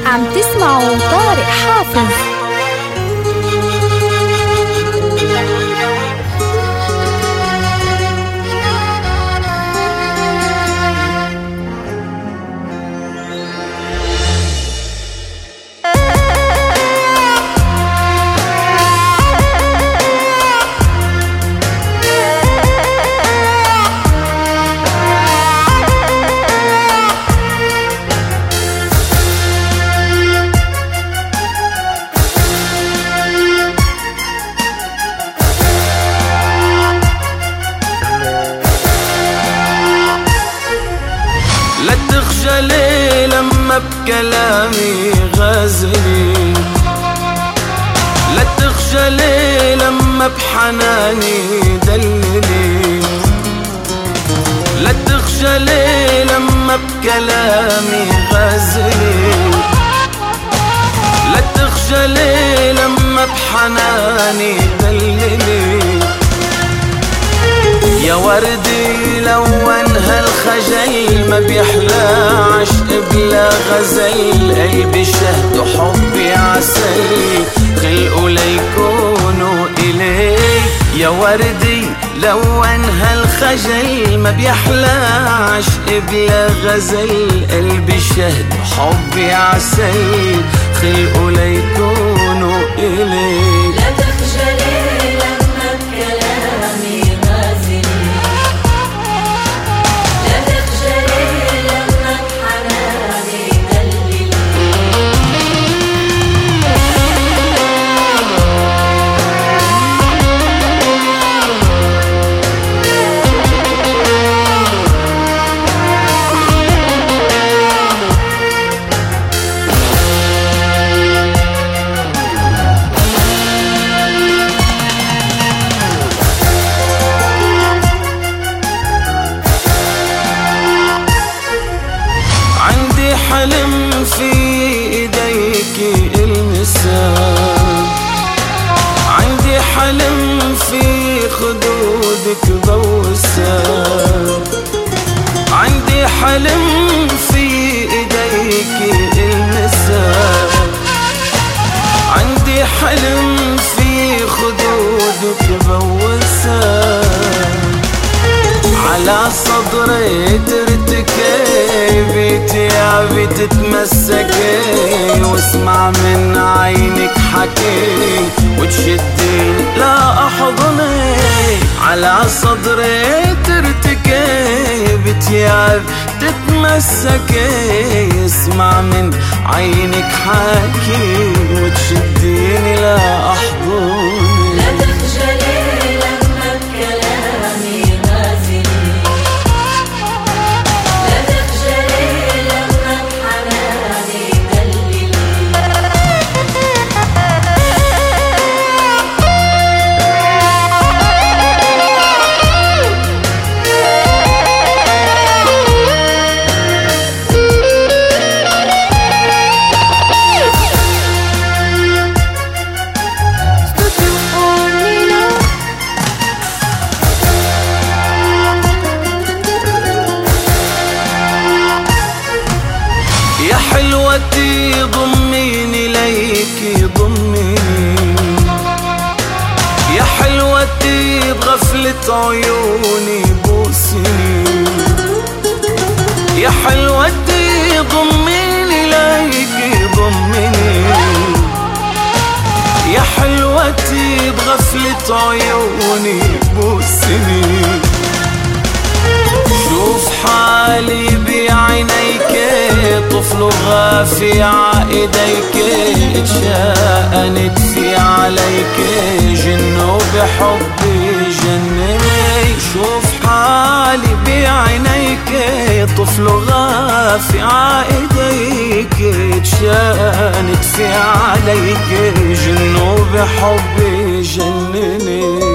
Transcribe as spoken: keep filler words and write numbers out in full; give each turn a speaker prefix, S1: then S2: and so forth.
S1: عم تسمعوا طارق حافظ.
S2: لا تخجلي لما بكلامي غازلي، لا تخجلي لما بحناني دللي، لا تخجلي لما بكلامي غازلي، لا تخجلي لما بحناني دللي. يا وردي لون هالخجل ما بيحلى عشق بلا غزل، قلبي شهد وحبي عسل خلقوا ليكونوا إلي. يا وردي لون هالخجل ما بيحلى عشق بلا غزل، قلبي شهد وحبي عسل خلقوا ليكونوا إلي.
S3: لا تخجلي لما بكلامي غازلي، لا تخجلي لما بحناني دللي.
S2: حلم في ايديك المسام، عندي حلم في خدودك ضوسام، عندي حلم في ايديك المسام، عندي حلم في خدودك ضوسام. على صدري ترتكي بتيابي تتمسكي، واسمع من عينك حكي وتشديني لا احضني. على صدري ترتكي بتيابي تتمسكي، اسمع من عينك حكي وتشديني لا احضني.
S3: لا تخجلي لما بكلامي غازلي، لا تخجلي لما بحناني دللي.
S2: يا حلوتي ضميني ليكي ضميني، يا حلوتي بغفلة عيوني بوسيني، يا حلوتي ضميني ليكي ضميني، يا حلوتي بغفلة عيوني بوسيني. شوف حالي بعينيك طفل غافي عايديك، اتشاءنت في عليك جنو بحبي جنني. شوف حالي بعينيك طفل غافي عايديك، اتشاءنت في عليك جنو بحبي جنني.